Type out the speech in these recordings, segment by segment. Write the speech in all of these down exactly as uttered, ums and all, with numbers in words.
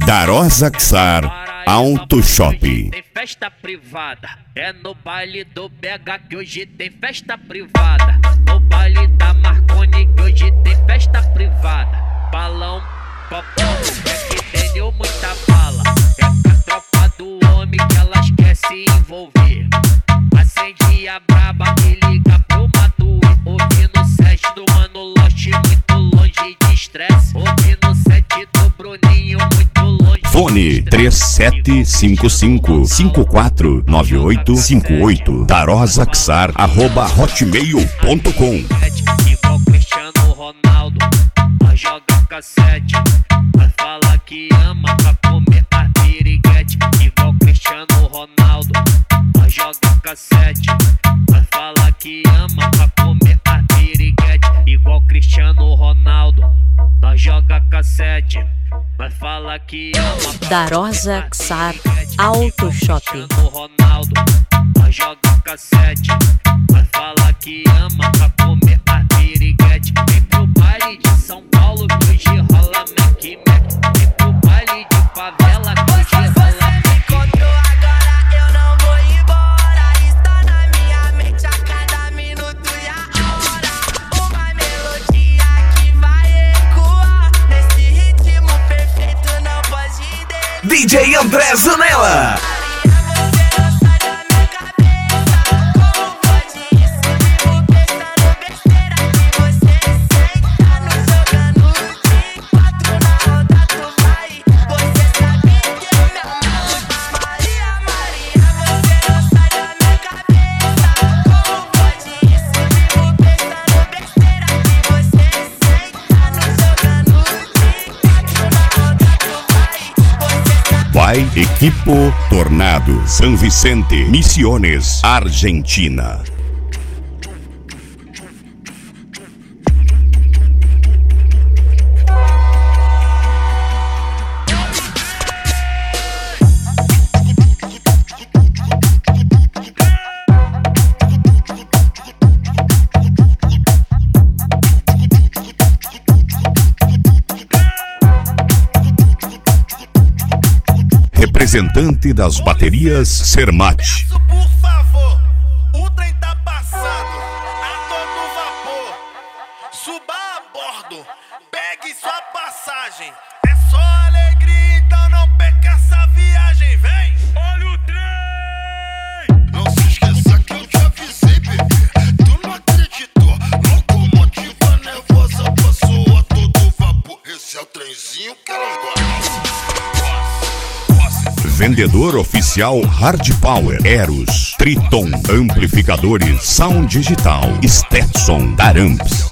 Darosa Xar Auto Shop. Tem festa privada, é no baile do B H que hoje tem festa privada. No baile da Marconi que hoje tem festa privada. Balão, copão, é que tem muita bala. É a tropa do homem que elas quer se envolver. Acende a braba e liga pro Matuê. Ouvindo o set do Mano Lost, muito longe de estresse. Ouvindo o set do Bruninho, muito longe. Fone três sete cinco cinco, cinco quatro nove oito cinco oito. Darosa Xar arroba hotmail ponto com. Igual Cristiano Ronaldo, nós joga cassete. Nós fala que ama pra comer a piriguete. Igual Cristiano Ronaldo, nós joga cassete. Nós fala que ama pra comer a piriguete. Igual Cristiano Ronaldo, nós joga cassete. Mas fala que ama. Darosa Xar Auto Shop. Cristiano Ronaldo, nós joga cassete. Mas fala que ama pra comer a piriguete. Vem pro baile de São Paulo que hoje rola Mac Mac. Vem pro baile de favela que hoje rola Mac Mac. Agora eu não vou embora. Está na minha mente a cada minuto e a hora. Uma melodia que vai ecoar nesse ritmo perfeito, não pode entender. D J André Zanella. Vai Equipo Tornado, San Vicente, Misiones, Argentina. Representante das baterias Sermat. Por favor, o trem tá passando a todo vapor. Suba a bordo, pegue sua passagem. É só alegria, então não perca essa viagem. Vem, olha o trem. Não se esqueça que eu te avisei, bebê. Tu não acreditou. Locomotiva nervosa passou a todo vapor. Esse é o trenzinho que elas gostam. Vendedor oficial Hard Power, Eros, Triton, amplificadores, Sound Digital, Stetson, Daramps.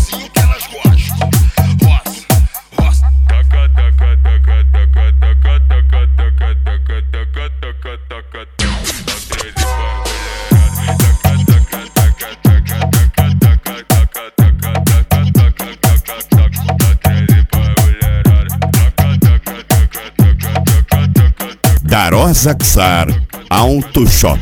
Darosa Xar Auto Shop.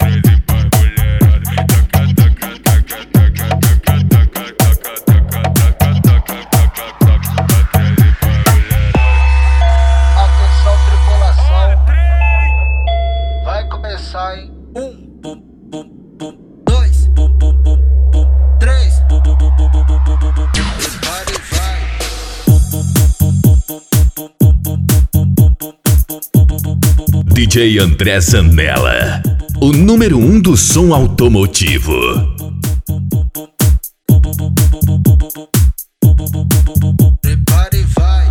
Atenção, tripulação. Vai começar em um, bum, bum, bum, dois, bum, bum, bum, bum, três, bum, bum, bum, bum, bum, bum, bum, bum. Prepare e vai. Bum, bum, bum, bum, bum, bum, bum, bum, bum, bum, bum. D J André Zanella, o número um do som automotivo. Prepare e vai.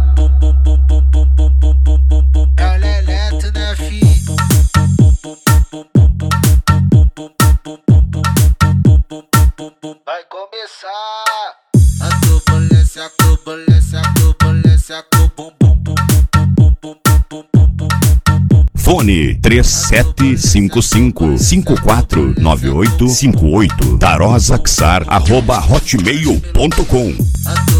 É o Leleto, né, fi? Vai começar a turbulência, a turbulência, a turbulência, a bum bum bum bum bum bum bum bum. Fone três sete cinco cinco, cinco quatro nove oito cinco oito. Darosa Xar arroba hotmail ponto com.